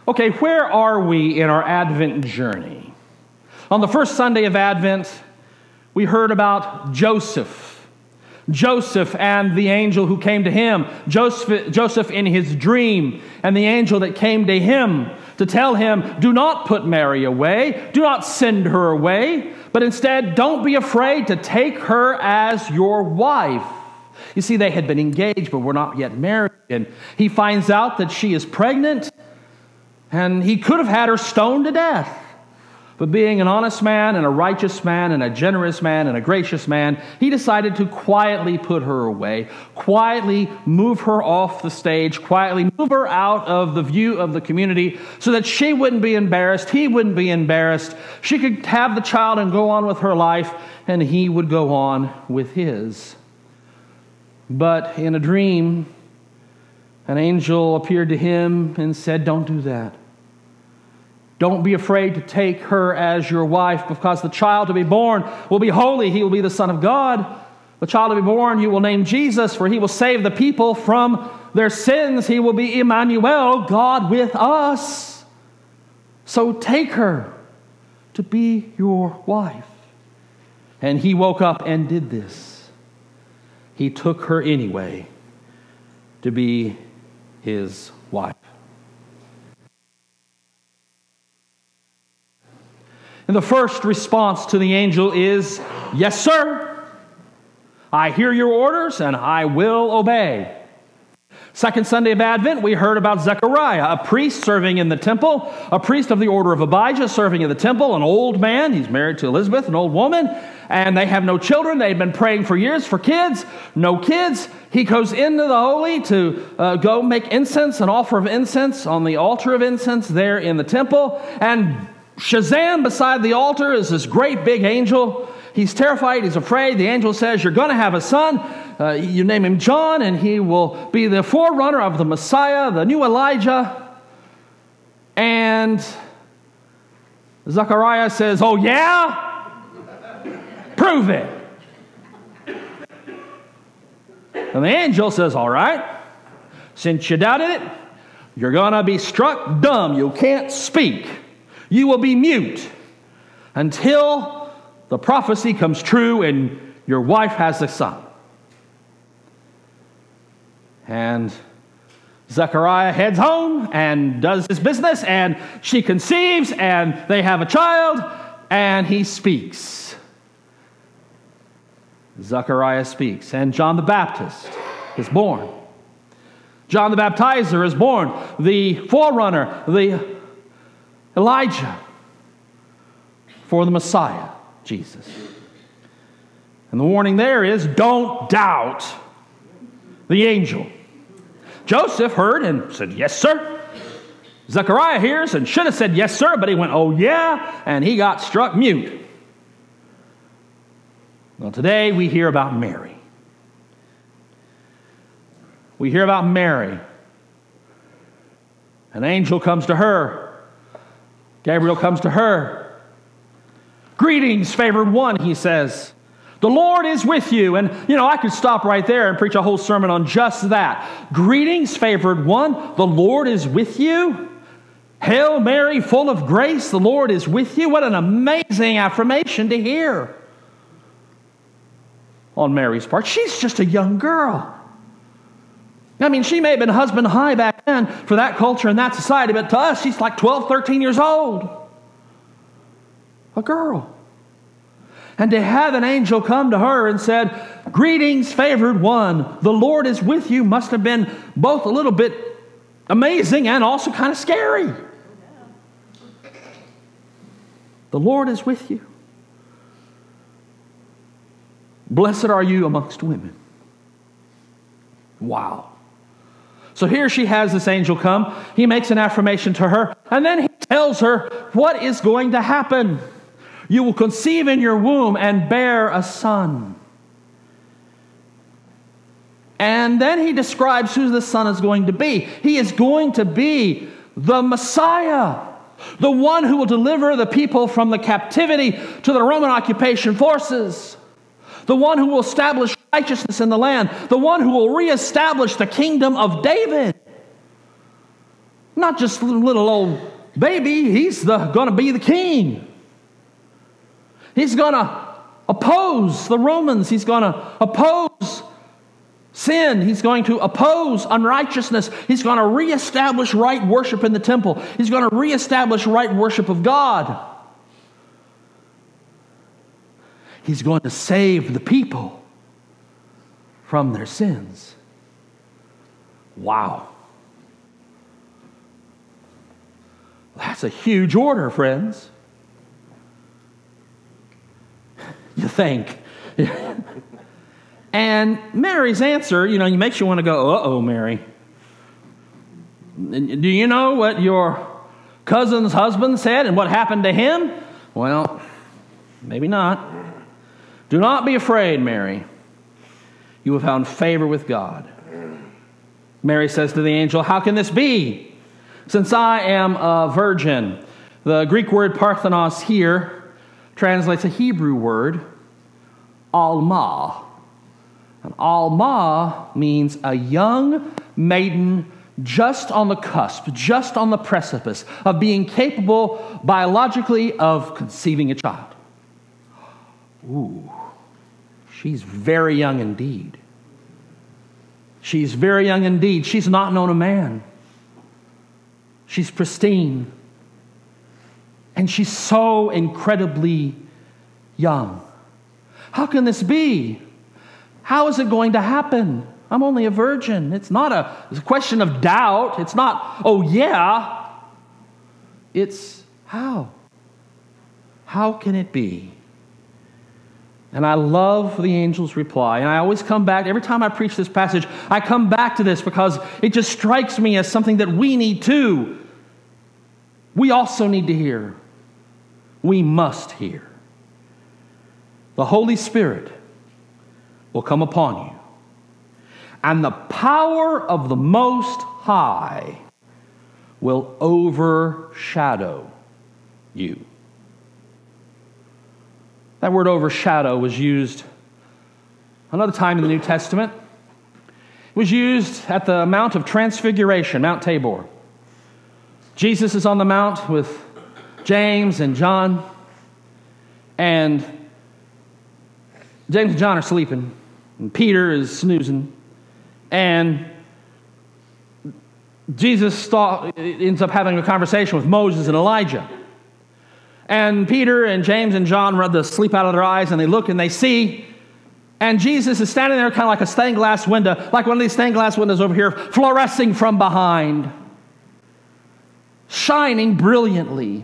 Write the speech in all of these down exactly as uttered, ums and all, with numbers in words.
Okay, where are we in our Advent journey? On the first Sunday of Advent, we heard about Joseph. Joseph and the angel who came to him. Joseph, Joseph in his dream, and the angel that came to him to tell him, do not put Mary away, do not send her away, but instead don't be afraid to take her as your wife. You see, they had been engaged, but were not yet married. And he finds out that she is pregnant, and he could have had her stoned to death. But being an honest man and a righteous man and a generous man and a gracious man, he decided to quietly put her away, quietly move her off the stage, quietly move her out of the view of the community so that she wouldn't be embarrassed, he wouldn't be embarrassed. She could have the child and go on with her life, and he would go on with his. But in a dream, an angel appeared to him and said, don't do that. Don't be afraid to take her as your wife, because the child to be born will be holy. He will be the Son of God. The child to be born you will name Jesus, for he will save the people from their sins. He will be Emmanuel, God with us. So take her to be your wife. And he woke up and did this. He took her anyway to be his wife. And the first response to the angel is, yes, sir. I hear your orders and I will obey. Second Sunday of Advent, we heard about Zechariah, a priest serving in the temple, a priest of the order of Abijah serving in the temple, an old man. He's married to Elizabeth, an old woman, and they have no children. They've been praying for years for kids, no kids. He goes into the holy to uh, go make incense, an offer of incense on the altar of incense there in the temple, and Shazam, beside the altar is this great big angel. He's terrified. He's afraid. The angel says, you're going to have a son. Uh, you name him John, and he will be the forerunner of the Messiah, the new Elijah. And Zechariah says, oh, yeah? Prove it. And the angel says, all right, since you doubted it, you're going to be struck dumb. You can't speak. You will be mute until the prophecy comes true and your wife has a son. And Zechariah heads home and does his business, and she conceives, and they have a child, and he speaks. Zechariah speaks, and John the Baptist is born. John the Baptizer is born, the forerunner, the Elijah for the Messiah, Jesus. And the warning there is, don't doubt the angel. Joseph heard and said, yes, sir. Zechariah hears and should have said, yes, sir, but he went, oh, yeah, and he got struck mute. Well, today we hear about Mary. We hear about Mary. An angel comes to her. Gabriel comes to her. Greetings, favored one, he says. The Lord is with you. And, you know, I could stop right there and preach a whole sermon on just that. Greetings, favored one. The Lord is with you. Hail Mary, full of grace. The Lord is with you. What an amazing affirmation to hear on Mary's part. She's just a young girl. I mean, she may have been husband high back then for that culture and that society, but to us, she's like twelve, thirteen years old. A girl. And to have an angel come to her and said, greetings, favored one, the Lord is with you, must have been both a little bit amazing and also kind of scary. The Lord is with you. Blessed are you amongst women. Wow. So here she has this angel come. He makes an affirmation to her, and then he tells her what is going to happen. You will conceive in your womb and bear a son. And then he describes who the son is going to be. He is going to be the Messiah, the one who will deliver the people from the captivity to the Roman occupation forces, the one who will establish righteousness in the land, the one who will reestablish the kingdom of David. Not just little old baby. He's going to be the king. He's going to oppose the Romans. He's going to oppose sin. He's going to oppose unrighteousness. He's going to reestablish right worship in the temple. He's going to reestablish right worship of God. He's going to save the people from their sins. Wow. That's a huge order, friends. You think. And Mary's answer, you know, it makes you want to go, uh-oh, Mary. Do you know what your cousin's husband said and what happened to him? Well, maybe not. Do not be afraid, Mary. You have found favor with God. Mary says to the angel, how can this be, since I am a virgin? The Greek word parthenos here translates a Hebrew word, alma. And alma means a young maiden just on the cusp, just on the precipice of being capable biologically of conceiving a child. Ooh, she's very young indeed. She's very young indeed. She's not known a man. She's pristine. And she's so incredibly young. How can this be? How is it going to happen? I'm only a virgin. It's not a, it's a question of doubt. It's not, oh yeah. It's how? How can it be? And I love the angel's reply. And I always come back, every time I preach this passage, I come back to this because it just strikes me as something that we need too. We also need to hear. We must hear. The Holy Spirit will come upon you, and the power of the Most High will overshadow you. That word overshadow was used another time in the New Testament. It was used at the Mount of Transfiguration, Mount Tabor. Jesus is on the mount with James and John, and James and John are sleeping, and Peter is snoozing, and Jesus thought, ends up having a conversation with Moses and Elijah. And Peter and James and John rub the sleep out of their eyes, and they look and they see, and Jesus is standing there kind of like a stained glass window, like one of these stained glass windows over here, fluorescing from behind, shining brilliantly.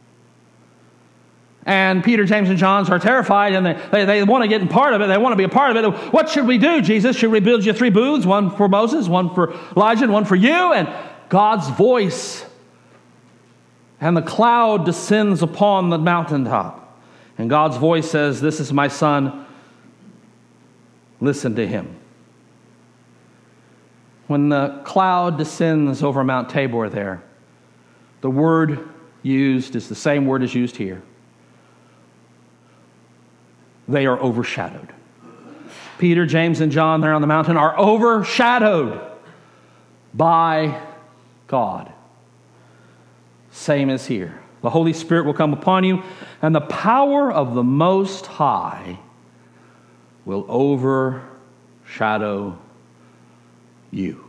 And Peter, James, and John are terrified, and they, they, they want to get in part of it. They want to be a part of it. What should we do, Jesus? Should we build you three booths, one for Moses, one for Elijah, and one for you? And God's voice and the cloud descends upon the mountaintop. And God's voice says, this is my son. Listen to him. When the cloud descends over Mount Tabor there, the word used is the same word as used here. They are overshadowed. Peter, James, and John there on the mountain are overshadowed by God. Same as here. The Holy Spirit will come upon you, and the power of the Most High will overshadow you.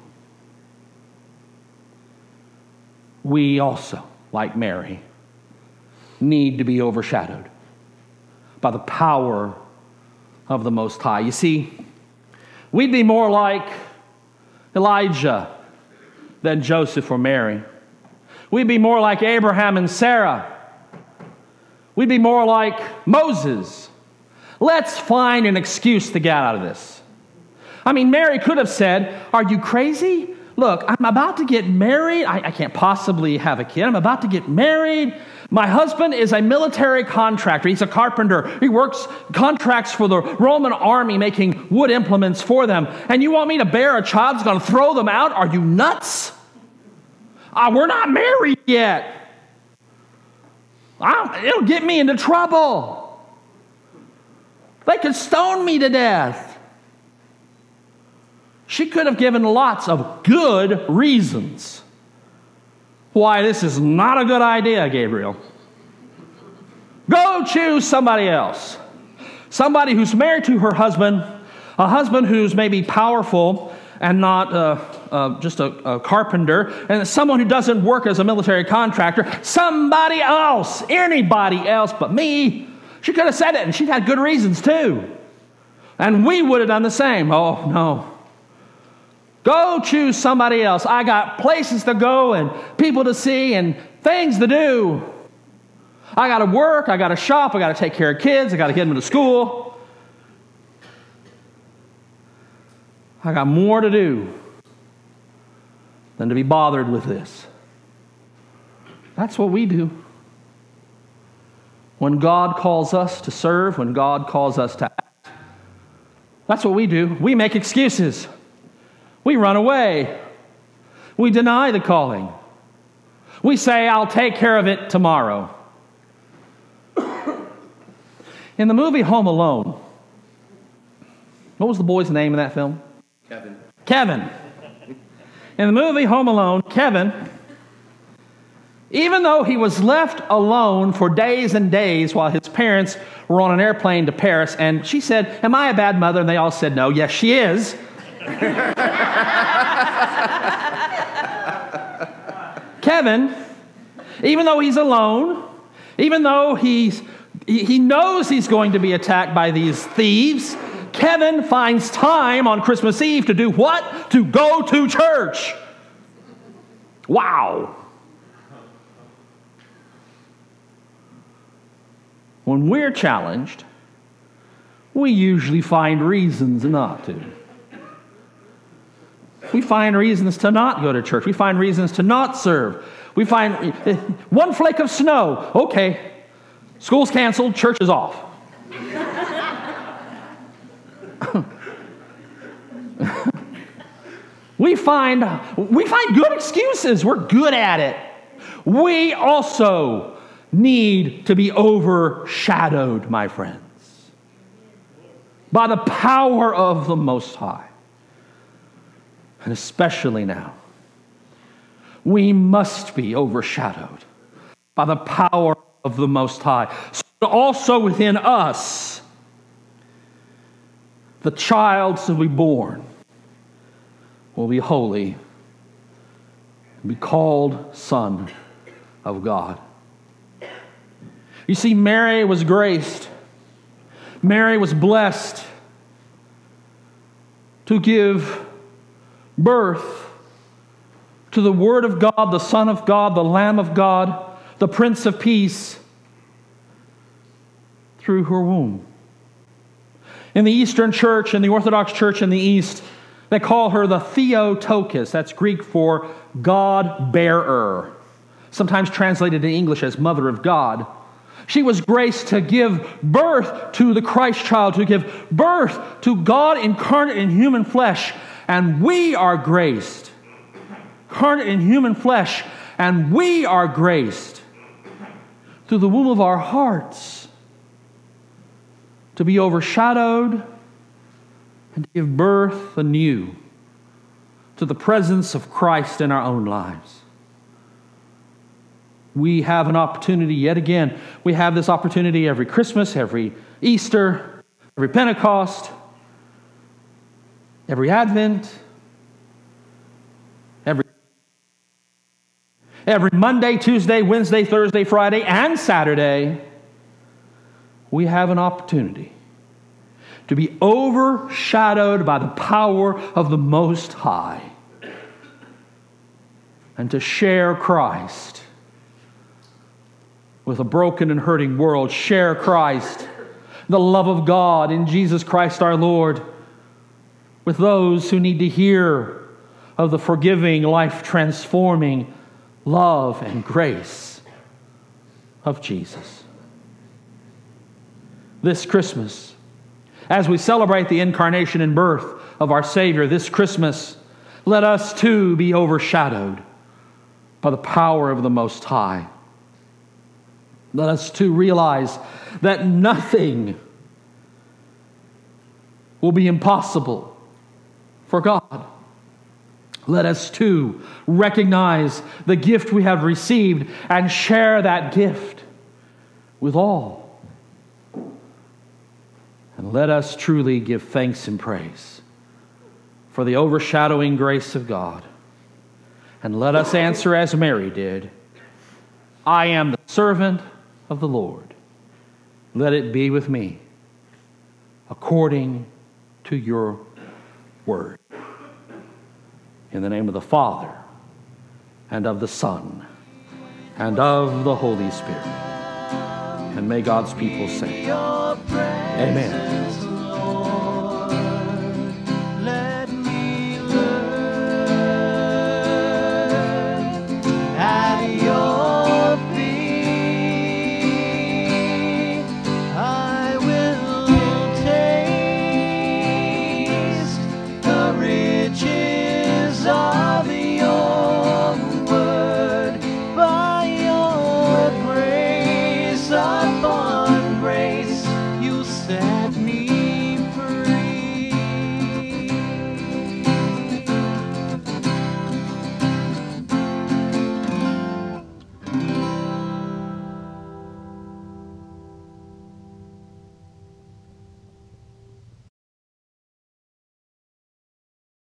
We also, like Mary, need to be overshadowed by the power of the Most High. You see, we'd be more like Elijah than Joseph or Mary. We'd be more like Abraham and Sarah. We'd be more like Moses. Let's find an excuse to get out of this. I mean, Mary could have said, are you crazy? Look, I'm about to get married. I, I can't possibly have a kid. I'm about to get married. My husband is a military contractor. He's a carpenter. He works contracts for the Roman army, making wood implements for them. And you want me to bear a child that's going to throw them out? Are you nuts? Uh, we're not married yet. I, it'll get me into trouble. They could stone me to death. She could have given lots of good reasons Why, this is not a good idea, Gabriel. Go choose somebody else. Somebody who's married to her husband, a husband who's maybe powerful and not uh, uh, just a, a carpenter, and someone who doesn't work as a military contractor. Somebody else, anybody else but me. She could have said it, and she had good reasons too. And we would have done the same. Oh, no. Go choose somebody else. I got places to go and people to see and things to do. I got to work. I got to shop. I got to take care of kids. I got to get them to school. I got more to do than to be bothered with this. That's what we do. When God calls us to serve, when God calls us to act, that's what we do. We make excuses. We run away. We deny the calling. We say, I'll take care of it tomorrow. In the movie Home Alone, what was the boy's name in that film? Kevin. Kevin. In the movie Home Alone, Kevin, even though he was left alone for days and days while his parents were on an airplane to Paris, and she said, am I a bad mother? And they all said, no. Yes, she is. Kevin, even though he's alone, even though he's he knows he's going to be attacked by these thieves, Kevin finds time on Christmas Eve to do what? To go to church. Wow. When we're challenged, we usually find reasons not to. We find reasons to not go to church. We find reasons to not serve. We find one flake of snow. Okay, school's canceled, church is off. we find we find good excuses. We're good at it. We also need to be overshadowed, my friends, by the power of the Most High. And especially now, we must be overshadowed by the power of the Most High. So also within us, the child to be born will be holy and be called Son of God. You see, Mary was graced. Mary was blessed to give birth to the Word of God, the Son of God, the Lamb of God, the Prince of Peace, through her womb. In the Eastern Church, in the Orthodox Church in the East, they call her the Theotokos. That's Greek for God-bearer, sometimes translated in English as Mother of God. She was graced to give birth to the Christ child, to give birth to God incarnate in human flesh. And we are graced, incarnate in human flesh, and we are graced through the womb of our hearts to be overshadowed and to give birth anew to the presence of Christ in our own lives. We have an opportunity yet again. We have this opportunity every Christmas, every Easter, every Pentecost, every Advent, every, every Monday, Tuesday, Wednesday, Thursday, Friday, and Saturday. We have an opportunity to be overshadowed by the power of the Most High and to share Christ with a broken and hurting world. Share Christ, the love of God in Jesus Christ our Lord, with those who need to hear of the forgiving, life-transforming love and grace of Jesus. This Christmas, as we celebrate the incarnation and birth of our Savior, this Christmas, let us too be overshadowed by the power of the Most High. Let us too realize that nothing will be impossible for God. let us too recognize the gift we have received and share that gift with all. And let us truly give thanks and praise for the overshadowing grace of God. And let us answer as Mary did, I am the servant of the Lord. Let it be with me according to your word. In the name of the Father, and of the Son, and of the Holy Spirit. And may God's people say, Amen.